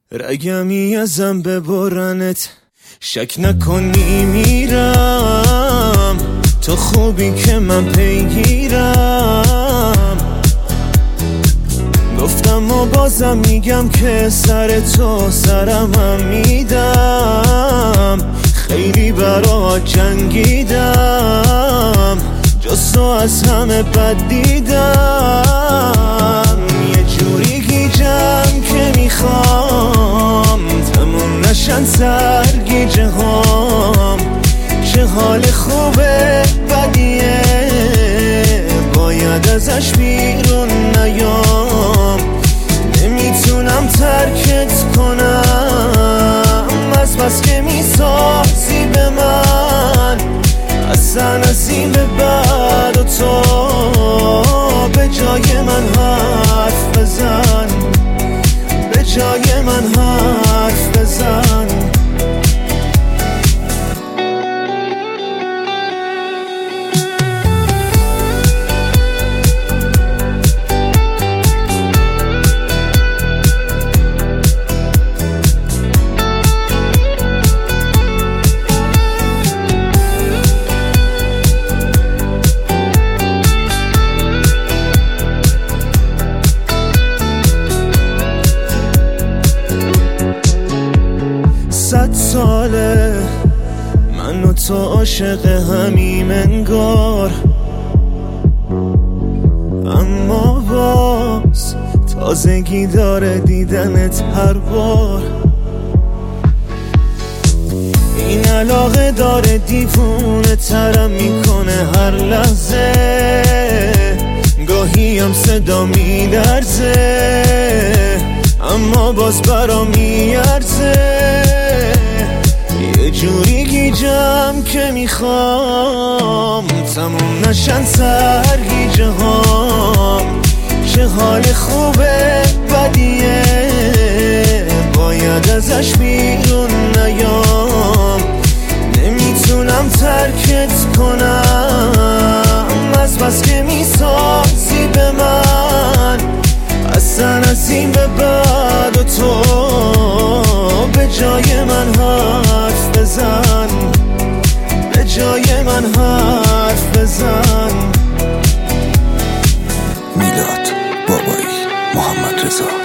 رگمی ازم ببرنت، شک نکنی میرم، تو خوبی که من پیگیرم. گفتم و بازم میگم که سر تو سرم هم میدم، خیلی برات جنگیدم، جز تو از همه بد دیدم. یه جوری گیجم که میخوام تموم نشن سرگیجه هام. چه حال خوبه بدیه، باید ازش بیرون نیام. نمیتونم ترکت کنم، از بس که میسازی به من. اصلا از این به بعد و تو به جای من حرف بزن، به جای من حرف بزن. ساله من و تو عاشق همیم انگار، اما باز تازگی داره دیدنت هر بار. این علاقه داره دیوونه ترم میکنه هر لحظه، گاهی هم صدا میلرزه اما باز برام میارزه. یه جوری گیجم که میخوام تموم نشن سرگیجه هام. چه حال خوبه بدیه، باید ازش بیرون نیام. نمیتونم ترکت کنم، از بس که میسازی به من. اصلا از این به بعد و تو به جای من حرف بزن، به جای من حرف بزن. میلاد بابایی، محمد رضا.